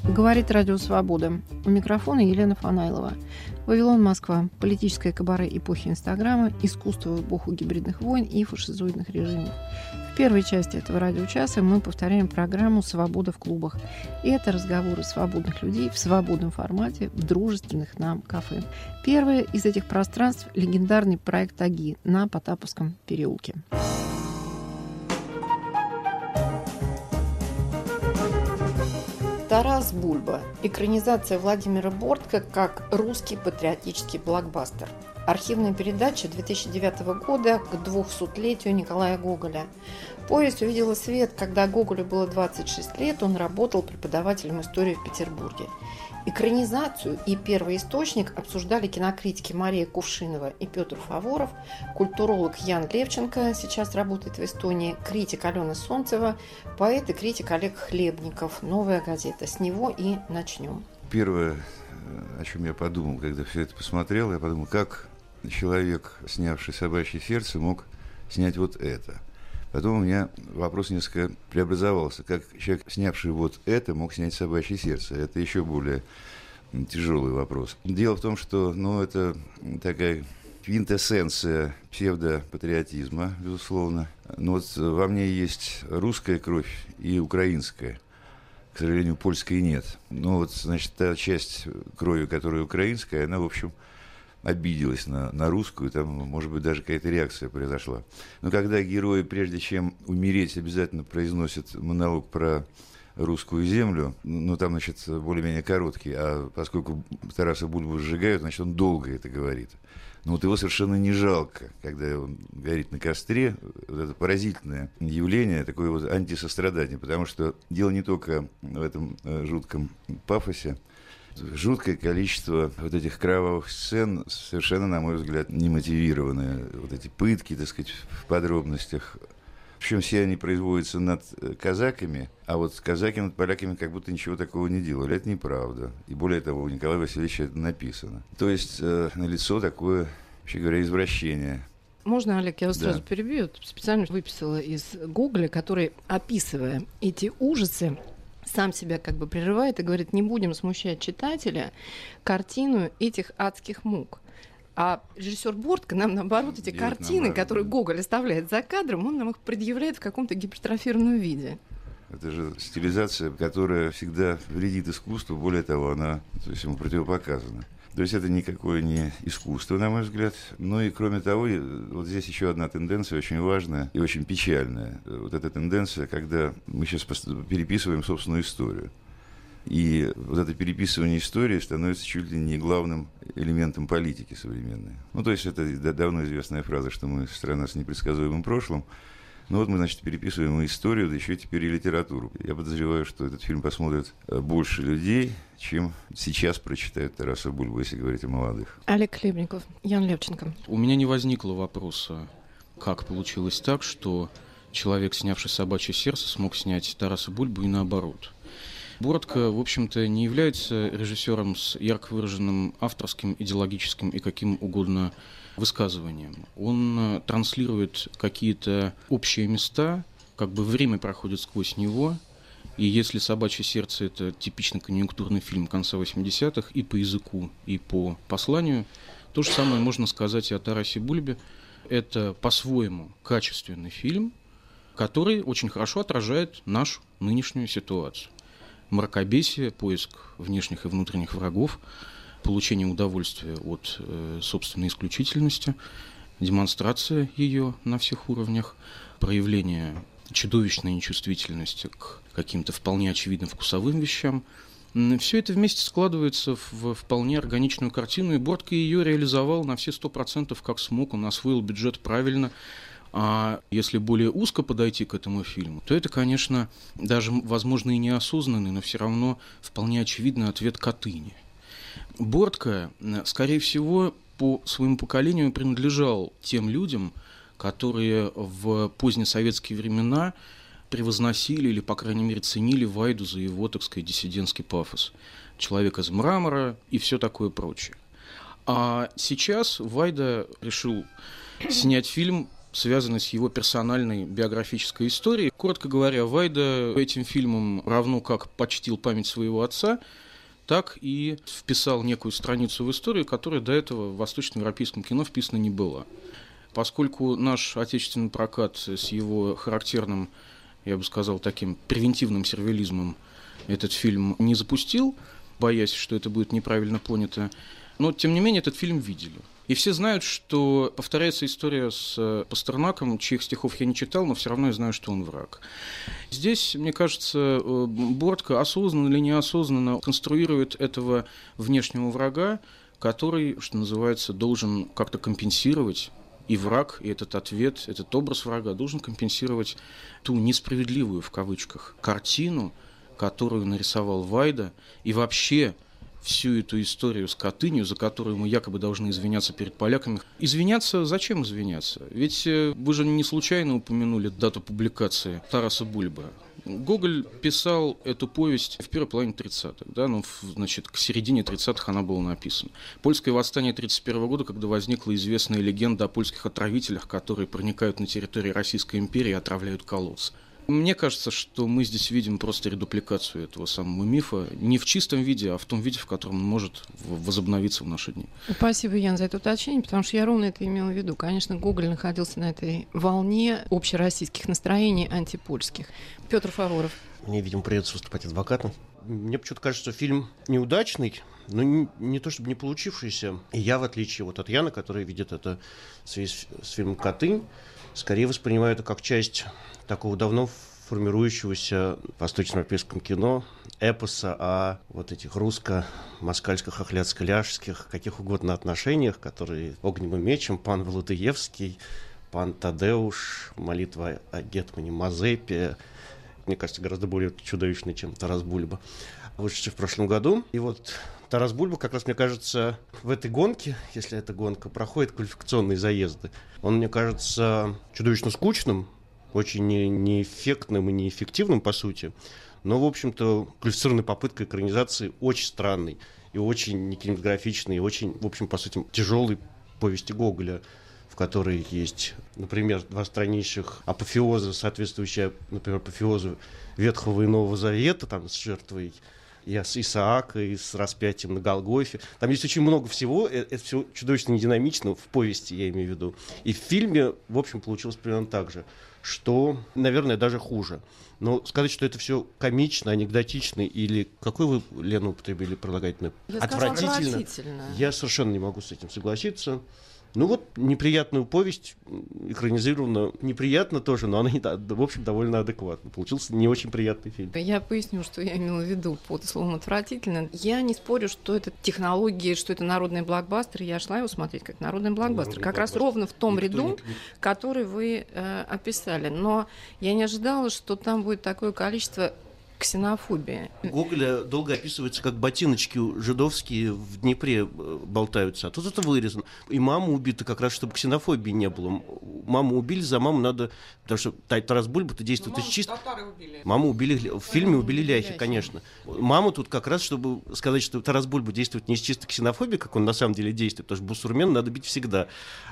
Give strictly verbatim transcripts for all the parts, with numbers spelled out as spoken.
Говорит Радио Свобода. У микрофона Елена Фанайлова. Вавилон, Москва. Политическое кабаре эпохи Инстаграма, искусство в эпоху гибридных войн и фашизоидных режимов. В первой части этого радиочаса мы повторяем программу «Свобода в клубах». И это разговоры свободных людей в свободном формате в дружественных нам кафе. Первое из этих пространств – легендарный проект «Аги» на Потаповском переулке. Тарас Бульба. Экранизация Владимира Бортко как русский патриотический блокбастер. Архивная передача две тысячи девятого года к двухсотлетию Николая Гоголя. Повесть увидела свет, когда Гоголю было двадцать шесть лет, он работал преподавателем истории в Петербурге. Экранизацию и первоисточник обсуждали кинокритики Мария Кувшинова и Петр Фаворов, культуролог Ян Левченко, сейчас работает в Эстонии, критик Алена Солнцева, поэт и критик Олег Хлебников. «Новая газета». С него и начнем. Первое, о чем я подумал, когда все это посмотрел, я подумал, как человек, снявший «Собачье сердце», мог снять вот это. Потом у меня вопрос несколько преобразовался. Как человек, снявший вот это, мог снять «Собачье сердце»? Это еще более тяжелый вопрос. Дело в том, что ну, это такая квинтэссенция псевдопатриотизма, безусловно. Но вот во мне есть русская кровь и украинская. К сожалению, польской нет. Но вот, значит, та часть крови, которая украинская, она, в общем, обиделась на, на русскую, там, может быть, даже какая-то реакция произошла. Но когда герои, прежде чем умереть, обязательно произносят монолог про русскую землю, ну, там, значит, более-менее короткий, а поскольку Тараса Бульбу сжигают, значит, он долго это говорит. Но вот его совершенно не жалко, когда он горит на костре. Вот это поразительное явление, такое вот антисострадание, потому что дело не только в этом жутком пафосе. Жуткое количество вот этих кровавых сцен, совершенно, на мой взгляд, немотивированные. Вот эти пытки, так сказать, в подробностях. Причем все они производятся над казаками, а вот казаки над поляками как будто ничего такого не делали. Это неправда. И более того, у Николая Васильевича это написано. То есть э, налицо такое, вообще говоря, извращение. Можно, Олег, я вас Да. сразу перебью? Специально выписала из Гоголя, который, описывая эти ужасы, сам себя как бы прерывает и говорит, не будем смущать читателя картину этих адских мук. А режиссер Бортко нам, наоборот, эти Делать картины, наоборот, которые да. Гоголь оставляет за кадром, он нам их предъявляет в каком-то гипертрофированном виде. Это же стилизация, которая всегда вредит искусству, более того, она, то есть, ему противопоказана. То есть это никакое не искусство, на мой взгляд. Ну и кроме того, вот здесь еще одна тенденция очень важная и очень печальная. Вот эта тенденция, когда мы сейчас переписываем собственную историю. И вот это переписывание истории становится чуть ли не главным элементом политики современной. Ну, то есть это давно известная фраза, что мы страна с непредсказуемым прошлым. Ну вот мы, значит, переписываем и историю, да еще и теперь и литературу. Я подозреваю, что этот фильм посмотрят больше людей, чем сейчас прочитают Тараса Бульбу, если говорить о молодых. Олег Хлебников, Ян Левченко. У меня не возникло вопроса, как получилось так, что человек, снявший «Собачье сердце», смог снять Тараса Бульбу и наоборот. Бортко, в общем-то, не является режиссером с ярко выраженным авторским, идеологическим и каким угодно высказыванием. Он транслирует какие-то общие места, как бы время проходит сквозь него, и если «Собачье сердце» — это типично конъюнктурный фильм конца восьмидесятых и по языку, и по посланию, то же самое можно сказать и о Тарасе Бульбе. Это по-своему качественный фильм, который очень хорошо отражает нашу нынешнюю ситуацию. Мракобесие, поиск внешних и внутренних врагов, получение удовольствия от э, собственной исключительности, демонстрация ее на всех уровнях, проявление чудовищной нечувствительности к каким-то вполне очевидным вкусовым вещам. Все это вместе складывается в вполне органичную картину, и Бортко ее реализовал на все сто процентов как смог, он освоил бюджет правильно. А если более узко подойти к этому фильму, то это, конечно, даже, возможно, и неосознанный, но все равно вполне очевидный ответ Катыни. Бортко, скорее всего, по своему поколению принадлежал тем людям, которые в позднесоветские времена превозносили или, по крайней мере, ценили Вайду за его, так сказать, диссидентский пафос. «Человек из мрамора» и все такое прочее. А сейчас Вайда решил снять фильм связанной с его персональной биографической историей. Коротко говоря, Вайда этим фильмом, равно как почтил память своего отца, так и вписал некую страницу в историю, которая до этого в восточноевропейском кино вписана не была. Поскольку наш отечественный прокат с его характерным, я бы сказал, таким превентивным сервилизмом этот фильм не запустил, боясь, что это будет неправильно понято, но, тем не менее, этот фильм видели. И все знают, что повторяется история с Пастернаком, чьих стихов я не читал, но все равно я знаю, что он враг. Здесь, мне кажется, Бортко осознанно или неосознанно конструирует этого внешнего врага, который, что называется, должен как-то компенсировать. И враг, и этот ответ, этот образ врага должен компенсировать ту несправедливую, в кавычках, картину, которую нарисовал Вайда, и вообще всю эту историю с Катынью, за которую мы якобы должны извиняться перед поляками. Извиняться? Зачем извиняться? Ведь вы же не случайно упомянули дату публикации Тараса Бульбы. Гоголь писал эту повесть в первой половине тридцатых, да, ну, значит, к середине тридцатых она была написана. Польское восстание тридцать первого года, когда возникла известная легенда о польских отравителях, которые проникают на территорию Российской империи и отравляют колодцы. Мне кажется, что мы здесь видим просто редупликацию этого самого мифа, не в чистом виде, а в том виде, в котором он может возобновиться в наши дни. Спасибо, Ян, за это уточнение, потому что я ровно это имела в виду. Конечно, Гоголь находился на этой волне общероссийских настроений антипольских. Петр Фаворов. Мне, видимо, придется выступать адвокатом. Мне почему-то кажется, что фильм неудачный, но не, не то чтобы не получившийся. И я, в отличие вот от Яна, который видит это в связи с, с фильмом «Катынь», скорее воспринимаю это как часть такого давно формирующегося в восточноевропейском кино эпоса о вот этих русско-москальско-хохляцко-ляжских, каких угодно отношениях, которые огнем и мечем, пан Володыевский, пан Тадеуш, молитва о гетмане Мазепе, мне кажется, гораздо более чудовищный, чем Тарас Бульба, вышедший в прошлом году. И вот Тарас Бульба, как раз, мне кажется, в этой гонке, если это гонка, проходит квалификационные заезды. Он, мне кажется, чудовищно скучным, очень не, неэффектным и неэффективным, по сути, но, в общем-то, квалифицированной попыткой экранизации очень странной и очень некинематографичной, и очень, в общем, по сути, тяжелой повести Гоголя, в которой есть, например, два страннейших апофеоза, соответствующие, например, апофеозу Ветхого и Нового Завета, там, с жертвой и с Исаака, и с распятием на Голгофе. Там есть очень много всего, это все чудовищно нединамично, в повести я имею в виду. И в фильме, в общем, получилось примерно так же, что, наверное, даже хуже. Но сказать, что это все комично, анекдотично, или какой вы, Лена, употребили прилагательное? Отвратительно. Отвратительно. Я совершенно не могу с этим согласиться. Ну вот, неприятную повесть экранизирована. Неприятно тоже, но она, в общем, довольно адекватна. Получился не очень приятный фильм. Я поясню, что я имела в виду под словом «отвратительно». Я не спорю, что это технологии, что это народный блокбастер. Я шла его смотреть как народный блокбастер. Народный как блокбастер. Раз ровно в том Никто ряду, не... который вы э, описали. Но я не ожидала, что там будет такое количество ксенофобия. Гоголя долго описывается, как ботиночки жидовские в Днепре болтаются, а тут это вырезано. И мама убита как раз, чтобы ксенофобии не было. Маму убили, за маму надо... Потому что Тарас Бульба-то действует из чисто... Маму убили... В фильме убили ляхи, конечно. Маму тут как раз, чтобы сказать, что Тарас Бульба действует не из чисто ксенофобии, как он на самом деле действует, потому что бусурмен надо бить всегда,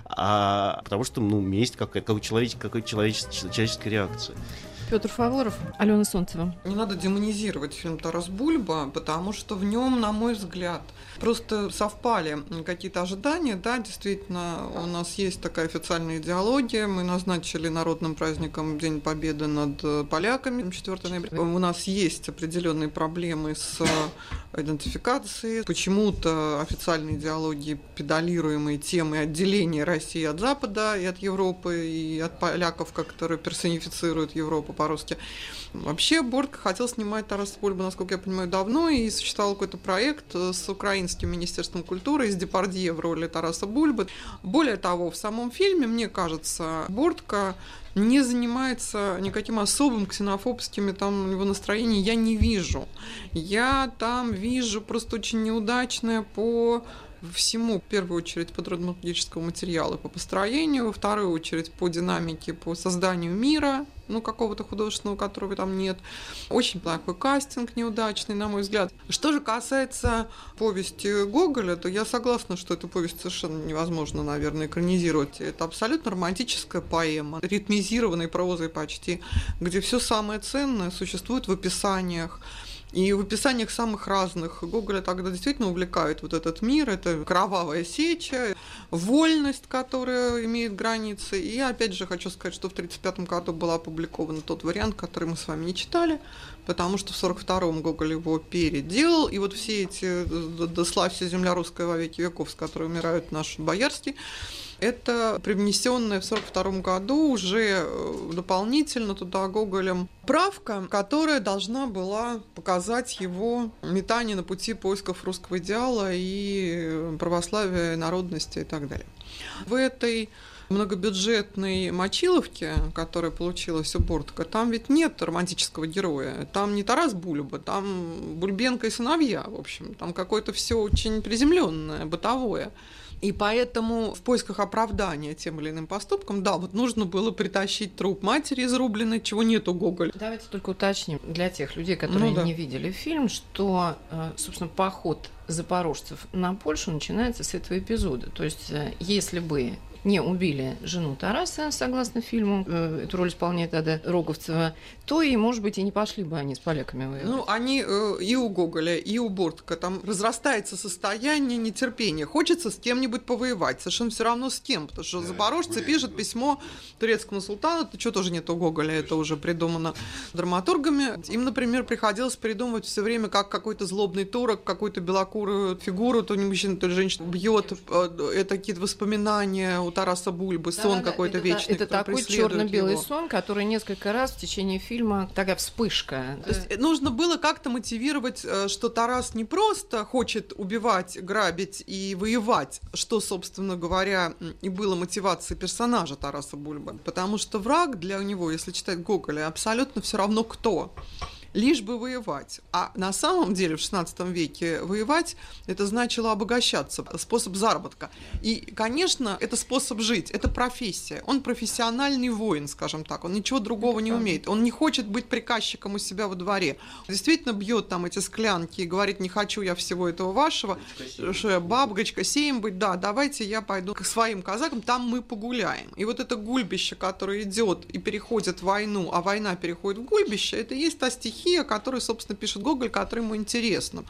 а потому что, ну, месть какая-то, какая-то человеческая, человеческая реакция. Петр Фаворов, Алена Солнцева. Не надо демонизировать фильм «Тарас Бульба», потому что в нем, на мой взгляд, просто совпали какие-то ожидания. Да, действительно, у нас есть такая официальная идеология. Мы назначили народным праздником День Победы над поляками, четвёртого ноября. У нас есть определенные проблемы с идентификацией. Почему-то официальной идеологии педалируемой темы отделения России от Запада и от Европы, и от поляков, которые персонифицируют Европу по-русски. Вообще Бортко хотел снимать Тараса Бульбу, насколько я понимаю, давно, и существовал какой-то проект с украинским министерством культуры, с Депардье в роли Тараса Бульбы. Более того, в самом фильме, мне кажется, Бортко не занимается никаким особым ксенофобскими там его настроением, я не вижу. Я там вижу просто очень неудачное по всему, в первую очередь, по драматургическому материалу, по построению, во вторую очередь, по динамике, по созданию мира, ну, какого-то художественного, которого там нет. Очень плохой кастинг, неудачный, на мой взгляд. Что же касается повести Гоголя, то я согласна, что эту повесть совершенно невозможно, наверное, экранизировать. Это абсолютно романтическая поэма, ритмизированной прозой почти, где все самое ценное существует в описаниях. И в описаниях самых разных. Гоголя тогда действительно увлекает вот этот мир, это кровавая сеча, вольность, которая имеет границы. И опять же хочу сказать, что в тысяча девятьсот тридцать пятом году был опубликован тот вариант, который мы с вами не читали, потому что в сорок втором Гоголь его переделал. И вот все эти «Да славься земля русская во веки веков», с которой умирают наши боярские, это привнесенная в сорок втором году уже дополнительно туда Гоголем правка, которая должна была показать его метание на пути поисков русского идеала и православия, народности и так далее. В этой многобюджетной мочиловке, которая получилась у Бортко, там ведь нет романтического героя. Там не Тарас Бульба, там Бульбенко и сыновья, в общем. Там какое-то все очень приземленное, бытовое. И поэтому в поисках оправдания тем или иным поступкам, да, вот нужно было притащить труп матери изрубленной, чего нет у Гоголя. Давайте только уточним для тех людей, которые ну, да. не видели фильм, что, собственно, поход запорожцев на Польшу начинается с этого эпизода. То есть, если бы не убили жену Тараса, согласно фильму, эту роль исполняет Ада Роговцева, то и, может быть, и не пошли бы они с поляками воевать. Ну, они э, и у Гоголя, и у Бортко, там разрастается состояние нетерпения. Хочется с кем-нибудь повоевать, совершенно все равно с кем, потому что запорожцы пишут письмо турецкому султану, это что тоже нет у Гоголя, это уже придумано драматургами. Им, например, приходилось придумывать все время, как какой-то злобный турок, какую-то белокурую фигуру, то не мужчина, то женщина бьет, это какие-то воспоминания у Тараса Бульбы, сон да, какой-то это, вечный. Это такой черно-белый сон, который несколько раз в течение фильма такая вспышка. То есть нужно было как-то мотивировать, что Тарас не просто хочет убивать, грабить и воевать, что, собственно говоря, и было мотивацией персонажа Тараса Бульбы, потому что враг для него, если читать Гоголя, абсолютно все равно кто. Лишь бы воевать. А на самом деле в шестнадцатом веке воевать – это значило обогащаться, способ заработка. И, конечно, это способ жить, это профессия. Он профессиональный воин, скажем так, он ничего другого это не правда. умеет. Он не хочет быть приказчиком у себя во дворе. Действительно бьет там эти склянки и говорит: не хочу я всего этого вашего, бабочка, сеем быть, да, давайте я пойду к своим казакам, там мы погуляем. И вот это гульбище, которое идет и переходит в войну, а война переходит в гульбище, это и есть та стихия, о которой, собственно, пишет Гоголь, которая ему интересна.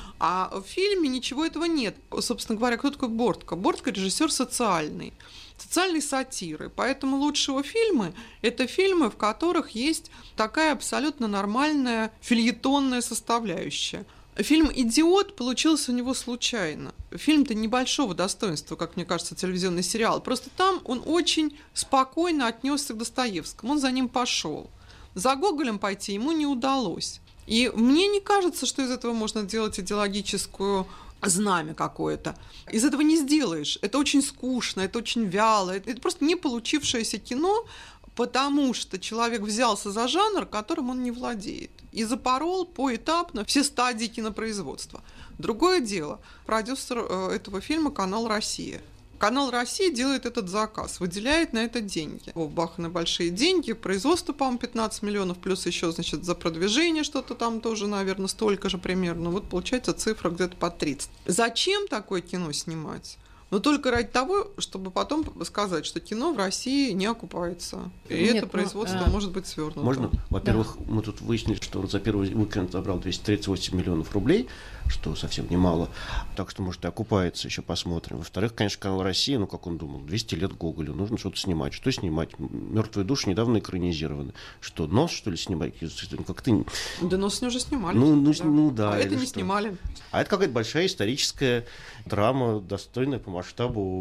А в фильме ничего этого нет. Собственно говоря, кто такой Бортко? Бортко – режиссер социальный, социальной сатиры. Поэтому лучшие его фильмы – это фильмы, в которых есть такая абсолютно нормальная фельетонная составляющая. Фильм «Идиот» получился у него случайно. Фильм-то небольшого достоинства, как мне кажется, телевизионный сериал. Просто там он очень спокойно отнесся к Достоевскому. Он за ним пошел. За Гоголем пойти ему не удалось. И мне не кажется, что из этого можно делать идеологическую знамя какое-то. Из этого не сделаешь. Это очень скучно, это очень вяло. Это просто не получившееся кино, потому что человек взялся за жанр, которым он не владеет, и запорол поэтапно все стадии кинопроизводства. Другое дело, продюсер этого фильма — канал «Россия». Канал «Россия» делает этот заказ, выделяет на это деньги. Вбаханы большие деньги, производство, по-моему, пятнадцать миллионов, плюс еще, значит, за продвижение что-то там тоже, наверное, столько же примерно. Вот получается цифра где-то по тридцать. Зачем такое кино снимать? Но только ради того, чтобы потом сказать, что кино в России не окупается. И Нет, это производство ну, а... может быть свернуто. Можно? Во-первых, да. мы тут выяснили, что он за первый уикенд забрал двести тридцать восемь миллионов рублей, что совсем немало. Так что, может, и окупается, еще посмотрим. Во-вторых, конечно, канал «Россия», ну, как он думал, двести лет Гоголю, нужно что-то снимать. Что снимать? «Мертвые души» недавно экранизированы. Что, «Нос», что ли, снимать? Как ты... Да «Нос» уже снимали. Ну, ну, да. ну да. А это не что? снимали. А это какая-то большая историческая драма, достойная по масштабу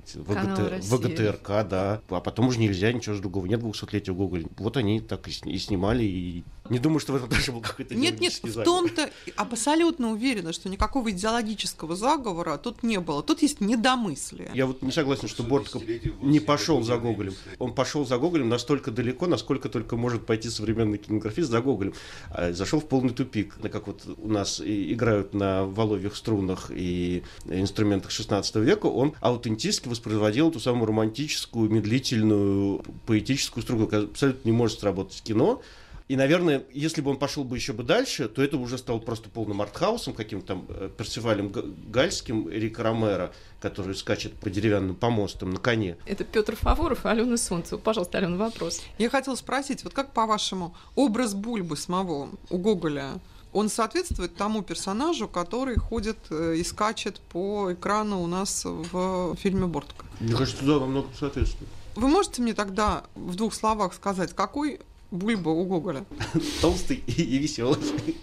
ВГТ, ВГТРК, да. А потом уже нельзя, ничего другого. Нет двухсотлетия Гоголя. Вот они так и, и снимали. И не думаю, что в этом даже был какой-то Нет, нет, в заговор. том-то абсолютно уверена, что никакого идеологического заговора тут не было. Тут есть недомыслие. Я вот не согласен, что Бортко не пошел за Гоголем. Он пошел за Гоголем настолько далеко, насколько только может пойти современный кинематографист за Гоголем. А зашел в полный тупик. Как вот у нас и играют на воловьих струнах и инструментах шестнадцатого века, он аутентически воспроизводил ту самую романтическую, медлительную, поэтическую структуру, которая абсолютно не может сработать в кино. И, наверное, если бы он пошел бы еще бы дальше, то это уже стало просто полным артхаусом, каким-то там Персивалем Гальским, Эрика Ромеро, который скачет по деревянным помостам на коне. Это Петр Фаворов и Алена Солнцева. Пожалуйста, Алена, вопрос. Я хотела спросить, вот как, по-вашему, образ Бульбы самого у Гоголя, он соответствует тому персонажу, который ходит и скачет по экрану у нас в фильме «Бортко»? Мне кажется, да, во многом соответствует. Вы можете мне тогда в двух словах сказать, какой Бульба у Гоголя? Толстый и, и веселый.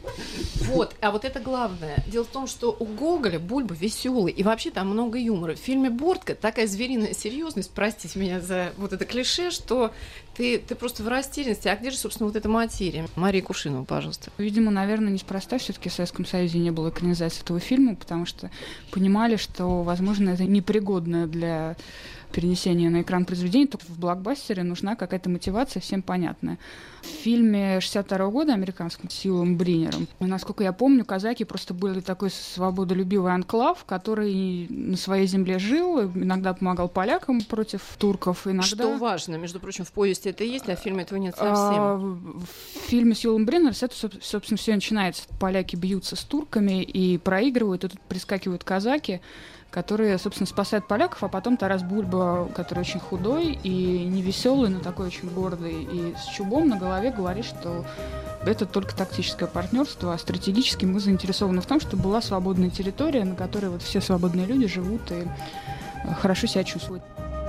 Вот, а вот это главное. Дело в том, что у Гоголя Бульба веселый, и вообще там много юмора. В фильме «Бортко» такая звериная серьезность, простите меня за вот это клише, что ты, ты просто в растерянности. А где же, собственно, вот эта материя? Мария Кувшинова, пожалуйста. Видимо, наверное, неспроста все-таки в Советском Союзе не было экранизации этого фильма, потому что понимали, что, возможно, это непригодное для перенесения на экран произведения, только в блокбастере нужна какая-то мотивация, всем понятная. В фильме шестьдесят второго года американском с Юлом Бринером, насколько я помню, казаки просто были такой свободолюбивый анклав, который на своей земле жил, иногда помогал полякам против турков, иногда... Что важно, между прочим, в повести это есть, а в фильме этого нет совсем. А, в фильме с Юлом Бринером с этого, собственно, все начинается. Поляки бьются с турками и проигрывают, и тут прискакивают казаки, которые, собственно, спасают поляков, а потом Тарас Бульба, который очень худой и невеселый, но такой очень гордый, и с чубом на голове говорит, что это только тактическое партнерство, а стратегически мы заинтересованы в том, чтобы была свободная территория, на которой вот все свободные люди живут и хорошо себя чувствуют.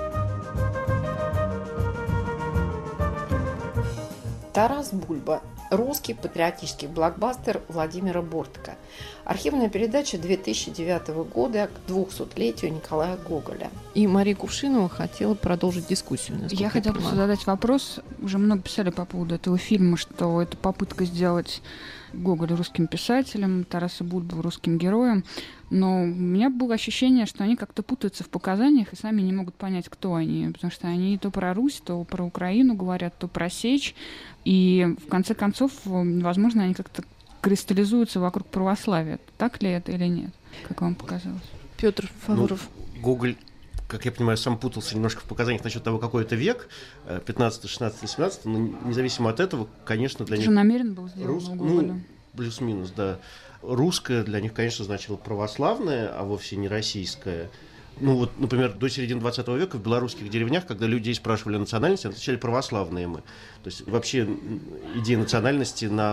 Тарас Бульба. Русский патриотический блокбастер Владимира Бортко. Архивная передача две тысячи девятого года к двухсотлетию Николая Гоголя. И Мария Кувшинова хотела продолжить дискуссию. Я, я хотела просто задать вопрос. Уже много писали по поводу этого фильма, что это попытка сделать Гоголя русским писателем, Тараса Бульбу русским героем. Но у меня было ощущение, что они как-то путаются в показаниях и сами не могут понять, кто они. Потому что они то про Русь, то про Украину говорят, то про Сечь. И в конце концов, возможно, они как-то кристаллизуются вокруг православия. Так ли это или нет? Как вам показалось? Петр Фаворов. Ну, Гоголь, как я понимаю, сам путался немножко в показаниях насчет того, какой это век, пятнадцатый, шестнадцатый, семнадцатый, но независимо от этого, конечно, для это них... же намеренно был сделан Рус... у Гоголя. Ну, плюс-минус, да. Русское для них, конечно, значило православное, а вовсе не российское. Ну вот, например, до середины двадцатого века в белорусских деревнях, когда людей спрашивали о национальности, отвечали «православные мы». То есть вообще идея национальности на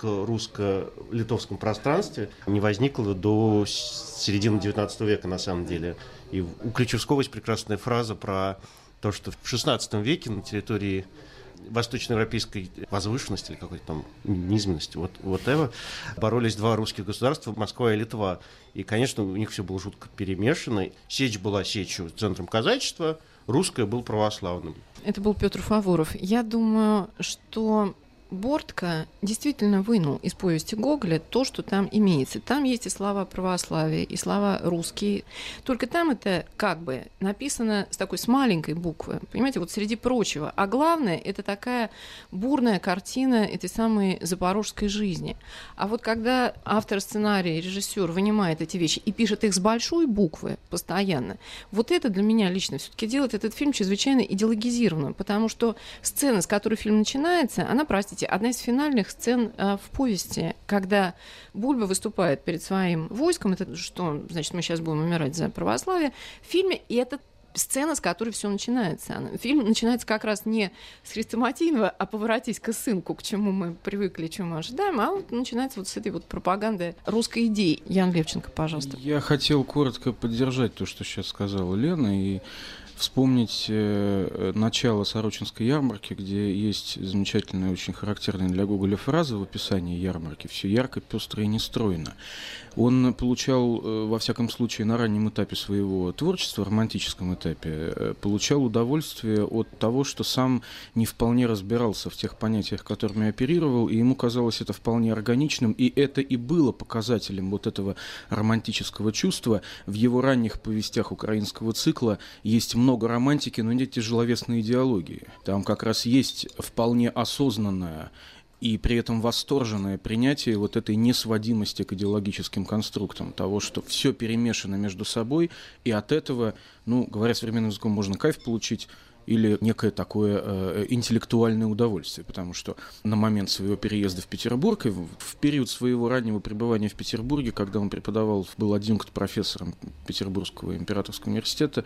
польско-русско-литовском пространстве не возникла до середины девятнадцатого века на самом деле. И у Ключевского есть прекрасная фраза про то, что в шестнадцатом веке на территории восточноевропейской возвышенности или какой-то там низменности, вот, whatever, боролись два русских государства, Москва и Литва. И, конечно, у них все было жутко перемешано. Сечь была Сечью, центром казачества, русское был православным. Это был Петр Фаворов. Я думаю, что Бортко действительно вынул из повести Гоголя то, что там имеется. Там есть и слова православия, и слова русские. Только там это как бы написано с такой с маленькой буквы, понимаете, вот среди прочего. А главное, это такая бурная картина этой самой запорожской жизни. А вот когда автор сценария, режиссер вынимает эти вещи и пишет их с большой буквы постоянно, вот это для меня лично все-таки делает этот фильм чрезвычайно идеологизированным, потому что сцена, с которой фильм начинается, она, простите, одна из финальных сцен э, в повести, когда Бульба выступает перед своим войском, это что, значит, мы сейчас будем умирать за православие, в фильме, и это сцена, с которой все начинается. Фильм начинается как раз не с хрестоматийного, а поворотись-ка, сынку, к чему мы привыкли, чему мы ожидаем, а вот начинается вот с этой вот пропаганды русской идеи. Ян Левченко, пожалуйста. Я хотел коротко поддержать то, что сейчас сказала Лена, и вспомнить э, начало Сорочинской ярмарки, где есть замечательная, очень характерная для Гоголя фраза в описании ярмарки: «Все ярко, пестро и нестройно». Он получал, э, во всяком случае, на раннем этапе своего творчества, романтическом этапе, э, получал удовольствие от того, что сам не вполне разбирался в тех понятиях, которыми оперировал, и ему казалось это вполне органичным, и это и было показателем вот этого романтического чувства. В его ранних повестях украинского цикла есть много романтики, но нет тяжеловесной идеологии. Там как раз есть вполне осознанное и при этом восторженное принятие вот этой несводимости к идеологическим конструктам, того, что все перемешано между собой, и от этого, ну, говоря современным языком, можно кайф получить или некое такое э, интеллектуальное удовольствие, потому что на момент своего переезда в Петербург и в, в период своего раннего пребывания в Петербурге, когда он преподавал, был адъюнкт-профессором Петербургского императорского университета,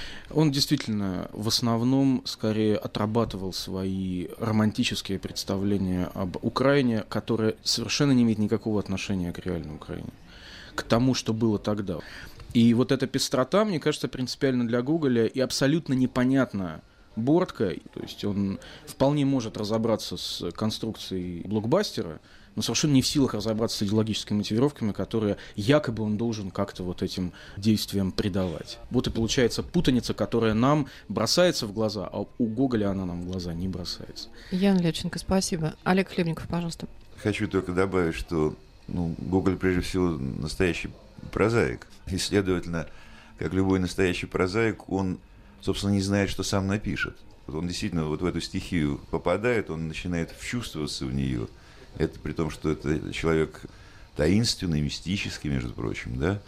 он действительно в основном скорее отрабатывал свои романтические представления об Украине, которые совершенно не имеют никакого отношения к реальной Украине, к тому, что было тогда. И вот эта пестрота, мне кажется, принципиально для Гоголя и абсолютно непонятна Бортко, то есть он вполне может разобраться с конструкцией блокбастера, но совершенно не в силах разобраться с идеологическими мотивировками, которые якобы он должен как-то вот этим действиям придавать. Вот и получается путаница, которая нам бросается в глаза, а у Гоголя она нам в глаза не бросается. Яна Левченко, спасибо. Олег Хлебников, пожалуйста. Хочу только добавить, что ну, Гоголь прежде всего настоящий прозаик. И, следовательно, как любой настоящий прозаик, он, собственно, не знает, что сам напишет. Вот он действительно вот в эту стихию попадает, он начинает вчувствоваться в нее. Это при том, что это человек таинственный, мистический, между прочим, да.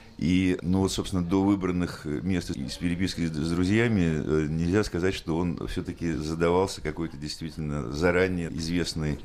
И, ну вот, собственно, до выбранных мест из переписки с друзьями нельзя сказать, что он все-таки задавался какой-то действительно заранее известной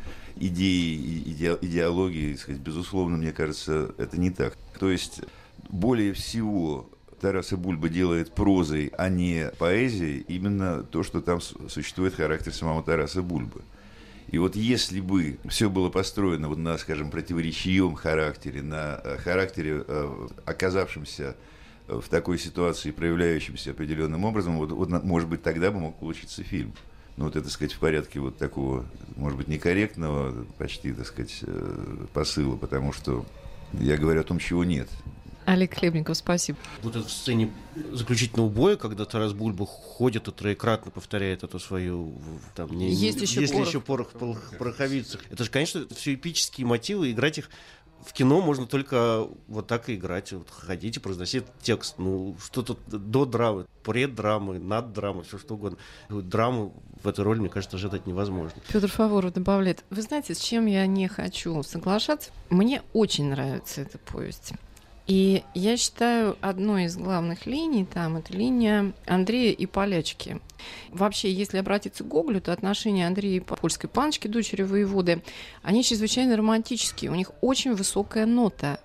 идеей, иде, идеологией, сказать, безусловно, мне кажется, это не так. То есть более всего Тарас и Бульба делает прозой, а не поэзией, именно то, что там существует характер самого Тараса Бульбы. И вот если бы все было построено вот на, скажем, противоречивом характере, на характере, оказавшемся в такой ситуации, проявляющемся определенным образом, вот, вот, может быть, тогда бы мог получиться фильм. Ну, вот это, так сказать, в порядке вот такого, может быть, некорректного почти, так сказать, посыла, потому что я говорю о том, чего нет. Олег Хлебников, спасибо. Вот это в сцене заключительного боя, когда Тарас Бульба ходит и троекратно повторяет эту свою... Там, не, есть еще есть порох. еще порох в пороховицах. Это же, конечно, все эпические мотивы. Играть их в кино можно только вот так и играть. Вот ходите, произносить текст. Ну, что тут до драмы, пред драмы, над драмой, все что угодно. Драму в этой роли, мне кажется, ожидать невозможно. Петр Фаворов добавляет. Вы знаете, с чем я не хочу соглашаться? Мне очень нравится эта повесть. И я считаю, одной из главных линий там это линия Андрея и Полячки. Вообще, если обратиться к Гоголю, то отношения Андрея и польской паночки, дочери воеводы, они чрезвычайно романтические. У них очень высокая нота.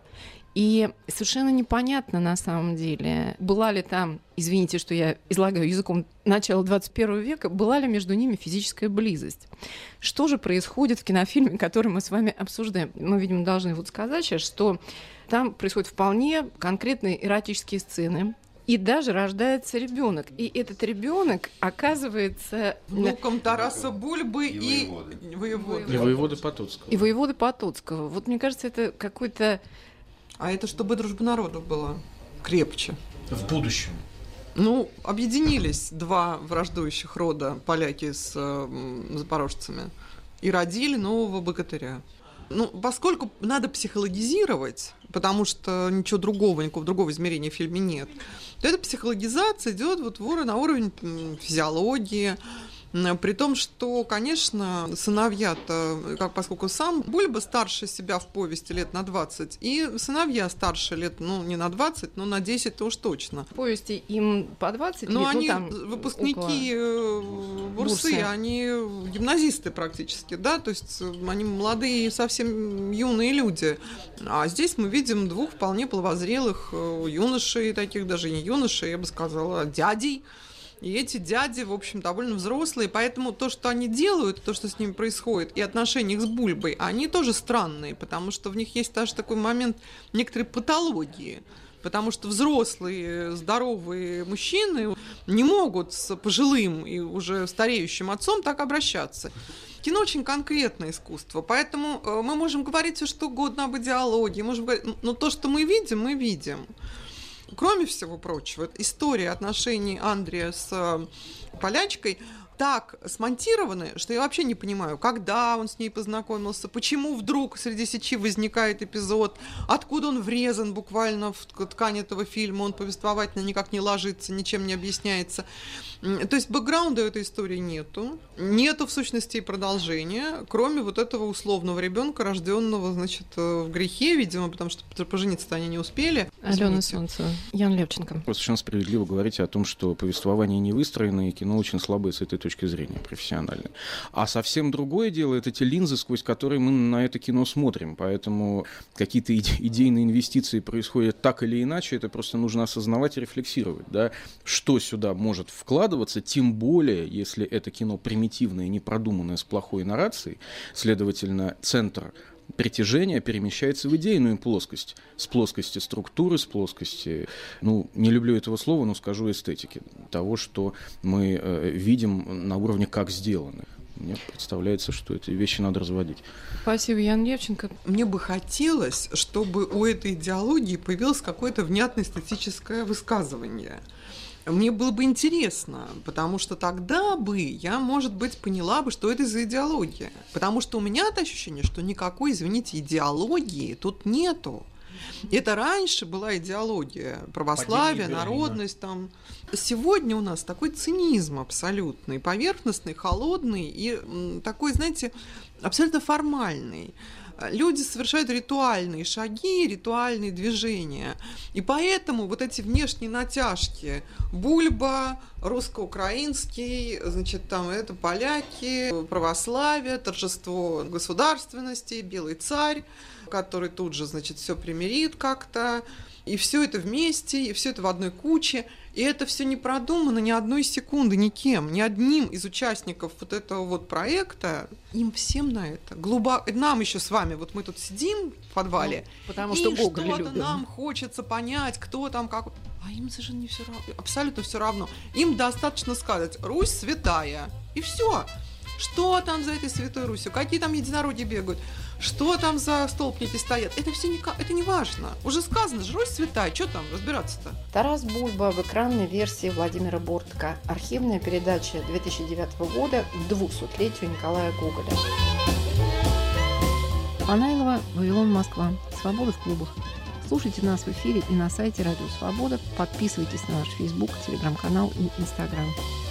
И совершенно непонятно на самом деле, была ли там, извините, что я излагаю языком начала двадцать первого века, была ли между ними физическая близость. Что же происходит в кинофильме, который мы с вами обсуждаем? Мы, видимо, должны вот сказать сейчас, что там происходят вполне конкретные эротические сцены, и даже рождается ребенок. И этот ребенок оказывается внуком Тараса Бульбы и, и воеводы. И воеводы Потоцкого. И воеводы Потоцкого. Вот мне кажется, это какой-то... А это чтобы дружба народов была крепче. В будущем. Ну, объединились два враждующих рода, поляки с э, запорожцами, и родили нового богатыря. Ну, поскольку надо психологизировать, потому что ничего другого, никакого другого измерения в фильме нет, то эта психологизация идет вот на уровень физиологии, при том, что, конечно, сыновья-то, как, поскольку сам Бульба старше себя в повести лет на двадцать, и сыновья старше лет, ну, не на двадцать, но на десять-то уж точно. В повести им по двадцать но лет, они, ну, там выпускники Бурсы, Бурсы, они гимназисты практически, да, то есть они молодые, совсем юные люди. А здесь мы видим двух вполне половозрелых юношей, таких даже не юношей, я бы сказала, дядей. И эти дяди, в общем, довольно взрослые, поэтому то, что они делают, то, что с ними происходит, и отношения их с Бульбой, они тоже странные, потому что в них есть даже такой момент некоторой патологии. потому что взрослые, здоровые мужчины не могут с пожилым и уже стареющим отцом так обращаться. Кино очень конкретное искусство, поэтому мы можем говорить все что угодно об идеологии, можем говорить, но то, что мы видим, мы видим. Кроме всего прочего, история отношений Андрея с полячкой так смонтированы, что я вообще не понимаю, когда он с ней познакомился, почему вдруг среди сечи возникает эпизод, откуда он врезан буквально в ткань этого фильма, он повествовательно никак не ложится, ничем не объясняется. То есть бэкграунда этой истории нету, нету в сущности и продолжения, кроме вот этого условного ребенка, рожденного, значит, в грехе, видимо, потому что пожениться-то они не успели. Алена Солнцева, Ян Левченко. Вы совершенно справедливо говорите о том, что повествование не выстроено, и кино очень слабое с этой точки зрения, профессиональной. А совсем другое дело — это те линзы, сквозь которые мы на это кино смотрим. Поэтому какие-то иде- идейные инвестиции происходят так или иначе, это просто нужно осознавать и рефлексировать, да, что сюда может вкладываться, тем более, если это кино примитивное и непродуманное с плохой наррацией, следовательно, центр притяжение перемещается в идейную плоскость, с плоскости структуры, с плоскости, ну, не люблю этого слова, но скажу эстетики, того, что мы э, видим на уровне «как сделано». Мне представляется, что эти вещи надо разводить. Спасибо, Ян Левченко. Мне бы хотелось, чтобы у этой идеологии появилось какое-то внятное эстетическое высказывание. Мне было бы интересно, потому что тогда бы я, может быть, поняла бы, что это за идеология. Потому что у меня это ощущение, что никакой, извините, идеологии тут нету. Это раньше была идеология православия, народность. Там. Сегодня у нас такой цинизм абсолютный, поверхностный, холодный и такой, знаете, абсолютно формальный. Люди совершают ритуальные шаги, ритуальные движения. И поэтому вот эти внешние натяжки, Бульба, русско-украинский, значит, там это поляки, православие, торжество государственности, белый царь, который тут же, значит, все примирит как-то, и все это вместе, и все это в одной куче. И это все не продумано ни одной секунды никем, ни одним из участников вот этого вот проекта. Им всем на это глубоко. Нам еще с вами, вот мы тут сидим в подвале, ну, потому и что что-то любим. нам хочется понять, кто там как. А им совершенно не все равно, абсолютно все равно. Им достаточно сказать: Русь святая, и все. Что там за этой святой Русью? Какие там единороги бегают? Что там за столбники стоят? Это все не, это не важно. Уже сказано же, Русь святая, что там разбираться-то? Тарас Бульба в экранной версии Владимира Бортко. Архивная передача две тысячи девятого года к двухсотлетию Николая Гоголя. Панайлова, Вавилон, Москва. Свобода в клубах. Слушайте нас в эфире и на сайте Радио Свобода. Подписывайтесь на наш Facebook, Телеграм-канал и Инстаграм.